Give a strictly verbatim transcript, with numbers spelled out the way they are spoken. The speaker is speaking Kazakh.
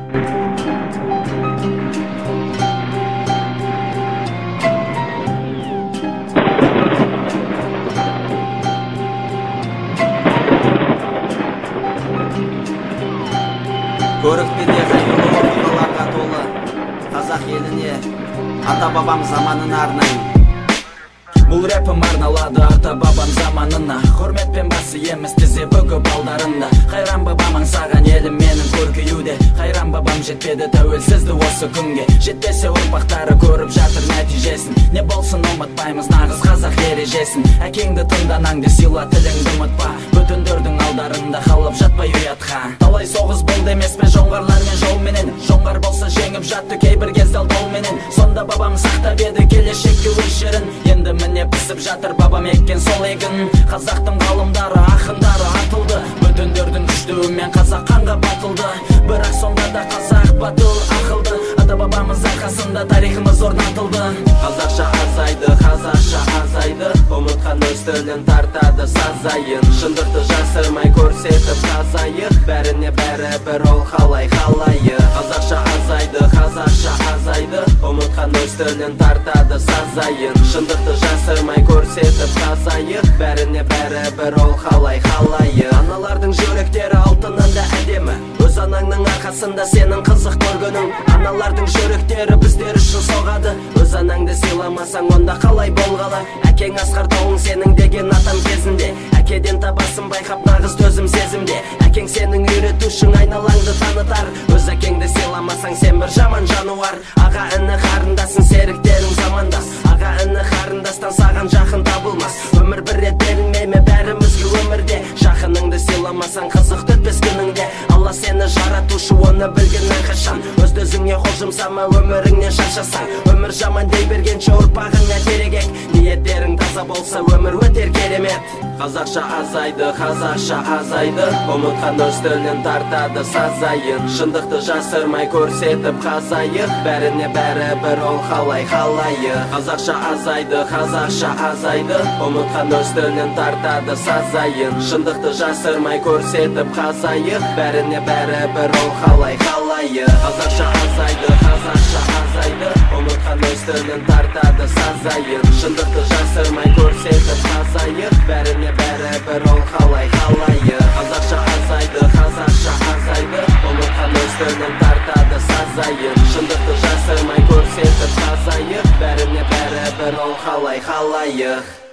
Көрікпеде қайғылы оқиғаларға толы қазақ еліне ата бабам заманына арнайын. Бұл рэпім арналады ата бабам заманына, құрметпен басы еміз тізе бүгіп алдарында. Қайран бабам аңсаған елім менің көркеюде, қайран бабам жетпеді тәуелсізді осы күнге. Жетпесе ұрпақтары көріп жатыр нәтижесін, не болсын ұмытпаймыз нағыз қазақ ережесін. Әкеңді тыңданаңды сыйла, тіліңді ұмытпа, бүтіндердің алдарында қалып жатпай ұятқа. Талай соғыс болды емес пе жоңғарлармен жолменен, жоңғар болса жеңіп жатты кейбір кезде алдауменен. Сонда бабам сақтап еді келешекке өз жерін, енді міне пісіп жатыр бабам еккен сол егін. Қазақтың ғалымдары, ақындары атылды, бүтіндердің күштеуімен қазақ қанға батылды. Бірақ сонда да қазақ батыл, ақылды, ата бабамыз арқасында тарихымыз орнатылды. Қазақша азайды, қазақша азайды, ұмытқан өз тілін тартады сазайын. Шындықты жасырмай көрсетіп тазайық, бәріне бәрі бір ол қалай қалайы. Қазақша азайды, қазақша азайды, ұмытқан өз тілін тартады сазайын. Шындықты жасырмай көрсетіп тазайық, бәріне бәрі бір ол қалай қалайы. Аналардың жүректері алтынында әдемі, өз анаңның арқасында сенің қызық көргенің. Аналардың жүректері біздер үшін соғады, өз анаңды сыйламасаң онда қалай болғалы. Әкең асқар тауың сенің деген атам кезінде, әкеден табасын байқап нағыз төзім сезімде. Әкең сенің үйретушің айналаңды танытар, өз әкеңді сыйламасаң сен бір жаман жануар. Аға іні қарындасың серіктерің замандас, аға іні қарындастан саған жақын табылмас. Өмір бір рет берілмей ме бәрімізге өмірде, жақыныңды сыйламасаң қызық өтпес күніңде. Алла сені жаратушы оны білген әрқашан, өз өзіңе қол жұмсама өміріңнен шаршасаң. Өмір жаман дей бергенше ұрпағыңа терек ек, ниеттерің таза болса өмір өтер керемет. Қазақша азайды, қазақша азайды, ұмытқан өз тілін тартады сазайын. Шындықты жасырмай көрсетіп қазайық, бәріне бәрі бір ол қалай қалайы. Қазақша азайды, қазақша азайды, ұмытқан өз тілін тартады сазайын. Шындықты жасырмай көрсетіп қазайық, бәріне бәрі бір ол қалай қалайы. Қазақша азайды, қазақша азайды, ұмытқан өз тілін тартады сазайын. Шындықты жасырмай көрсетіп қазайық, бәріне бәрі бір ол қалай қалайы. Қазақша азайды, қазақша азайды, ұмытқан өз тілін тартады сазайын. Шындықты жасырмай көрсетіп қазайық, бәріне бәрі бір ол қалай қалайы.